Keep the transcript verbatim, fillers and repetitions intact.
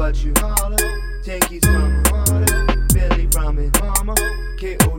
what you holler. Tankies from Harlem, Billy from it, Mama, K O